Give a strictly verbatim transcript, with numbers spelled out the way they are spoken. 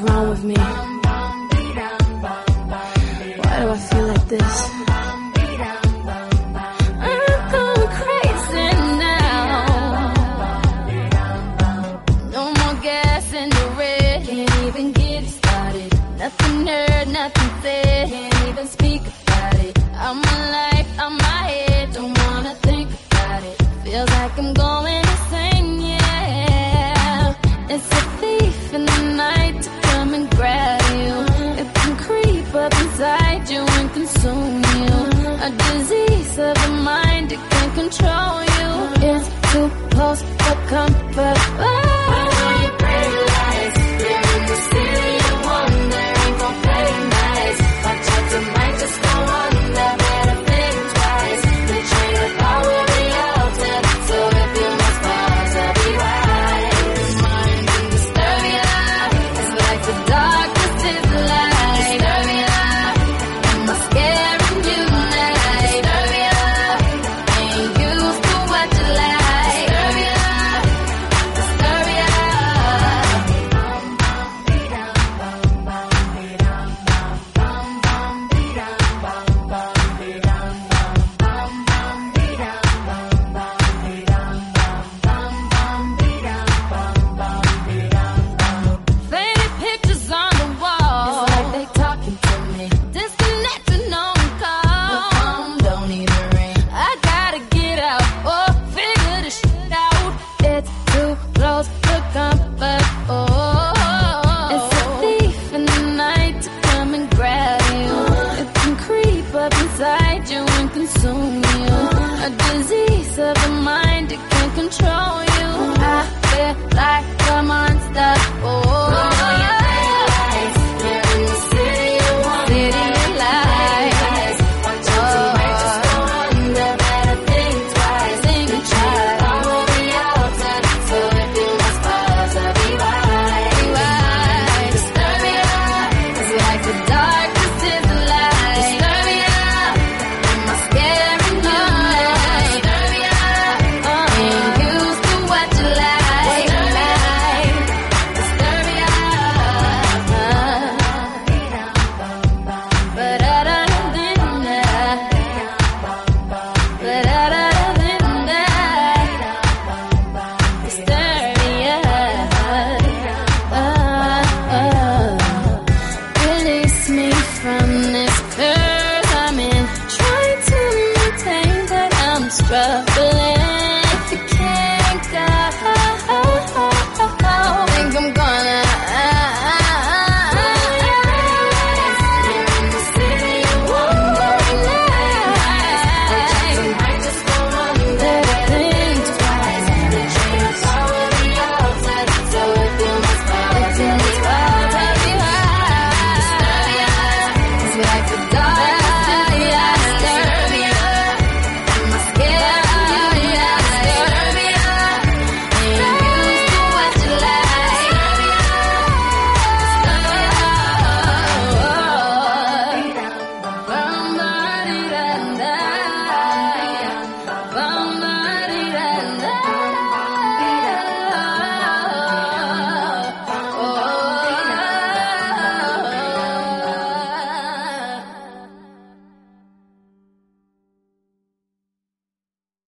wrong with me? Why do I feel like this? I'm going crazy now. No more gas in the red. Can't even get started. Nothing heard, nothing said. Can't even speak about it. I'm my life, I'm my head. Don't wanna think about it. Feels like I'm going insane, yeah. It's a thief in the night to come and grab you. It can creep up inside you and consume you. A disease of the mind, it can control you. It's too close for comfort.